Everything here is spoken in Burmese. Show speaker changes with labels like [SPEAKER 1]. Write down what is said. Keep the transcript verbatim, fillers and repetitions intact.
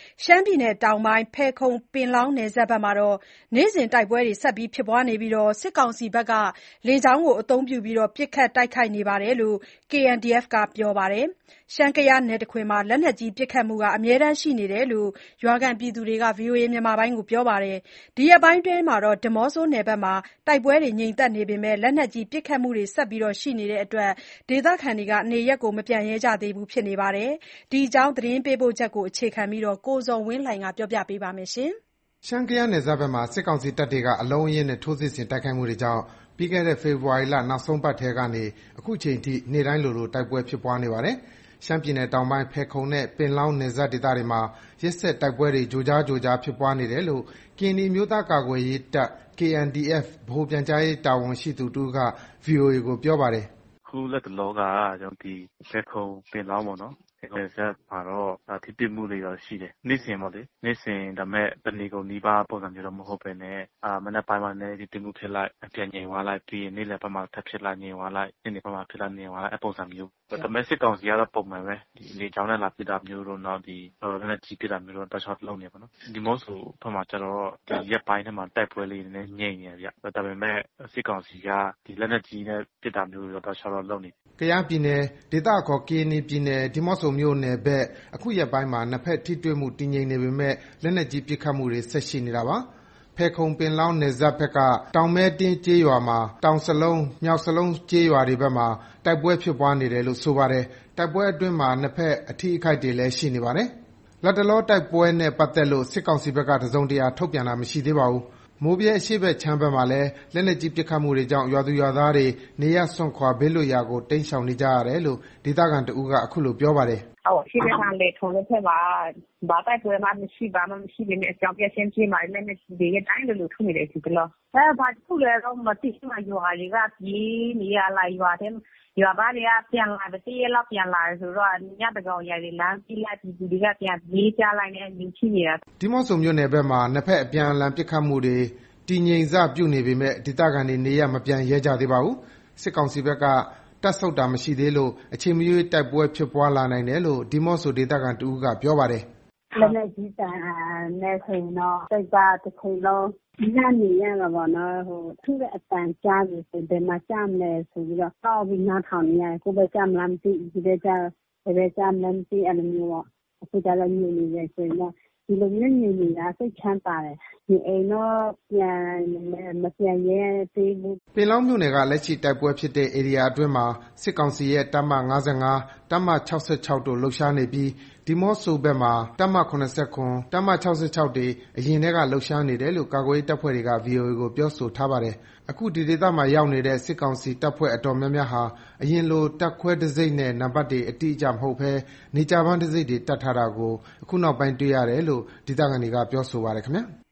[SPEAKER 1] ရှမ်းပြည်နယ်တောင်ပိုင်းဖယ်ခုံ-ပင်လောင်းနယ်စပ်ဘက်မှာနေ့စဉ်တိုက်ပွဲတွေဆက်ဖြစ်ပွားနေပြီးစစ်ကောင်စီဘက်ကလေကြောင်းအသုံးပြုပစ်ခတ်တိုက်ခိုက်နေတယ်လို့ ကေအန်ဒီအက်ဖ် ကပြောပါတယ်။ ရှမ်း-ကယားနယ်တခွင်မှာလက်နက်ကြီးပစ်ခတ်မှုအမြဲတမ်းရှိနေတယ်လို့ ရွာခံတွေက ပြောပါတယ်။ ဒီရက်ပိုင်းအတွင်း ဒီးမော့ဆိုနယ်ဘက်မှာတိုက်ပွဲတွေငြိမ်သက်နေပေမဲ့ လက်နက်ကြီးပစ်ခတ်မှုတွေဆက်ရှိနေတဲ့အတွက် ဒေသခံတွေနေရပ်မပြန်ရဲကြသေးပါဘူး။ ဒီအကြောင်းသတင်းပေးပို့ချက်ကိုအခြေခံပြီး ကိုဇော်ဝင်းလှိုင်က ပြောပြပါမယ်။
[SPEAKER 2] ရှမ်း-ကယားနယ်စပ်ဘက်မှာ စစ်ကောင်စီတပ်တွေက အလုံးအရင်းနဲ့ ထိုးစစ်ဆင်တိုက်ခိုက်မှုတွေကြောင့် ပြီးခဲ့တဲ့ ဖေဖော်ဝါရီလ နောက်ဆုံးပတ်ထဲကနေ အခုချိန်ထိ နေ့တိုင်းလိုလို တိုက်ပွဲဖြစ်ပွားနေပါတယ်။ ရှမ်းပြည်နယ်တောင်ပိုင်း ဖယ်ခုံနဲ့ ပင်လောင်းနယ်စပ်ဒေသတွေမှာ ရက်ဆက်တိုက်ပွဲတွေ ကြိုကြားကြိုကြားဖြစ်ပွားနေတယ်လို့ ကရင်နီအမျိုးသားကာကွယ်ရေးတပ် ကေအန်ဒီအက်ဖ် ဗဟိုပြန်ကြားရေးတာဝန်ရှိသူတဦးက ဗွီအိုအေကို ပြောပါတယ်
[SPEAKER 3] ။ “အခုလတ်တလောက ဒီဖယ်ခုံ-ပင်လောင်းပေါ့နော်။ နယ်စပ်မှာတော့ ထိတွေ့မှုတွေတော့ရှိတယ်။ နေ့စဉ်ပေါ့လေ။ နေ့စဉ်ဒါပေမဲ့ တနေကုန်နီးပါးပုံစံမျိုးတော့မဟုတ်ဘဲနဲ့ မနက်ပိုင်းမှာနည်းနည်းထိတွေ့မှုဖြစ်လိုက်၊ ပြန်ငြိမ်သွားလိုက်၊ ပြီးရင်နေ့လယ်ဘက်မှာထပ်ဖြစ်လိုက်ငြိမ်သွားလိုက်၊ ညနေဘက်မှာဖြစ်လိုက်ငြိမ်သွားလိုက် အဲ့ပုံစံမျိုး။ ဒါပေမဲ့ စစ်ကောင်စီကတော့ ပုံမှန်ပဲ။ ဒီလေကြောင်းနဲ့လာပစ်တာမျိုးတို့ နောက်ဒီလက်နက်ကြီးပစ်တာမျိုးတော့ တောက်လျှောက်လုပ်နေတယ်ပေါ့နော်။ ဒီးမော့ဆိုဘက်မှာကျတော့ ဒီရက်ပိုင်းထဲမှာတိုက်ပွဲလေးနည်းနည်းငြိမ်နေတယ်ဗျ။ ဒါပေမဲ့ စစ်ကောင်စီက ဒီလက်နက်ကြီးနဲ့ပစ်တာမျိုးတွေတော့ တောက်လျှောက်တော့လုပ်နေတယ်။ ”
[SPEAKER 2] ကယားပြည်နယ် ဒေသအခေါ် ကရင်နီပြည်နယ် ဒီးမော့ဆိုမြို့နယ်ဘက် အခုရက်ပိုင်းမှာ နှစ်ဘက်ထိတွေ့မှုတည်ငြိမ်နေပေမဲ့ လက်နက်ကြီးပစ်ခတ်မှုတွေ ဆက်ရှိနေတာပါ။ ဖယ်ခုံ-ပင်လောင်းနယ်စပ်ဘက်က တောင်မဲတင်းကျေးရွာ၊ တောင်စလုံး၊ ညောင်စလုံးကျေးရွာတွေဘက်မှာ တိုက်ပွဲဖြစ်ပွားနေတယ်လို့ ဆိုပါတယ်။ တိုက်ပွဲအတွင်းမှာ နှစ်ဘက်အထိအခိုက်တွေလည်း ရှိနေပါတယ်။ လတ်တလောတိုက်ပွဲနဲ့ပတ်သက်လို့ စစ်ကောင်စီဘက်က တစုံတရာထုတ်ပြန်တာမရှိသေးပါဘူး။ မိုးဗြဲအရှေ့ခြမ်းဘက်မှာလည်း လက်နက်ကြီးပစ်ခတ်မှုတွေကြောင့် ရွာသူရွာသားတွေ နေရပ်စွန့်ခွာ ဘေးလွတ်ရာကို တိမ်းရှောင်နေကြရတယ်လို့ ဒေသခံတဦးက အခုလိုပြောပါတယ်။
[SPEAKER 4] “အရှေ့ဘက်ကလယ်ထွန်ဘက်မှာ ဘာတိုက်ပွဲမှမရှိ၊ ဘာမှမရှိပေမဲ့ အကြောင်းပြချက်ရှိမှ လက်နက်ကြီးတွေ ရက်တိုင်းလိုလိုထုနေတယ်အခုတလော။ ဘာဖြစ်လို့လဲတော့မသိဘူး။ ရွာတွေကပြေးနေရလား၊ ရွာထဲရွာသားတွေကပြန်လာတယ် တရက်လောက်ပြန်လာတယ်ဆိုတော့ ညသန်းခေါင်ယံတွေ လှမ်းပစ်လိုက် ပြည်သူတွေကပြန်ပြေးကြလိုက်နဲ့ အဲ့လိုဖြစ်နေတာ။
[SPEAKER 2] ” ဒီးမော့ဆိုမြို့နယ်ဘက်မှာ နှစ်ဘက်အပြန်အလှန်ပစ်ခတ်မှုတွေ တည်ငြိမ်စပြုနေပေမဲ့ ဒေသခံတွေ နေရပ်မပြန်ရဲကြသေးပါဘူး။ စစ်ကောင်စီဘက်က တပ်ဆုတ်တာမရှိသေးလို့ အချိန်မရွေးတိုက်ပွဲဖြစ်ပွားလာနိုင်တယ်လို့ ဒီးမော့ဆိုဒေသခံတဦးက ပြောပါတယ်
[SPEAKER 4] ။ “လက်နက်ကြီးသံနဲ့ဆိုရင်တော့ စိတ်ကတချိန်လုံးညံ့နေရတာပေါ့နော်။ ထုတဲ့အသံကြားပြီဆို ဘယ်မှာကျမလဲဆိုပြီးတော့ စောင့်ပြီးနားထောင်နေရတယ်။ ကိုယ့်ဘက်ကျမလားမသိဘူး။ ဒီဘက်ကျ ဘယ်ဘက်ကျမလဲမသိ အဲ့လိုမျိုးပေါ့။ အခုကျတော့ငြိမ်နေတယ်ဆိုရင်တော့ ဒီလိုမျိုးငြိမ်နေတာစိတ်ချမ်းသာတယ်။ နေအိမ်တော့ပြန်မပြန်ရဲသေးဘူး။
[SPEAKER 2] ” ပင်လောင်းမြို့နယ်က လက်ရှိတိုက်ပွဲဖြစ်တဲ့ဧရိယာအတွင်းမှာ စစ်ကောင်စီရဲ့ တပ်မ ၅၅၊ တပ်မ ၆၆ တို့ လှုပ်ရှားနေပြီး ဒီးမော့ဆိုဘက်မှာ တပ်မ ၇၇၊ တပ်မ ၆၆ တွေ အရင်ထဲက လှုပ်ရှားနေတယ်လို့ ကာကွယ်ရေးတပ်ဖွဲ့တွေက ဗွီအိုအေကို ပြောဆိုထားပါတယ်။ အခု ဒီဒေသမှာရောက်နေတဲ့ စစ်ကောင်စီတပ်ဖွဲ့အတော်များများဟာ အရင်လို တပ်ခွဲတံဆိပ်နဲ့ နံပါတ်တွေ အတိအကျမဟုတ်ဘဲ နေကြာပန်းတံဆိပ်တွေတပ်ထားတာကို အခုနောက်ပိုင်းတွေ့ရတယ်လို့ ဒေသခံတွေက ပြောဆိုပါတယ်ခင်ဗျာ။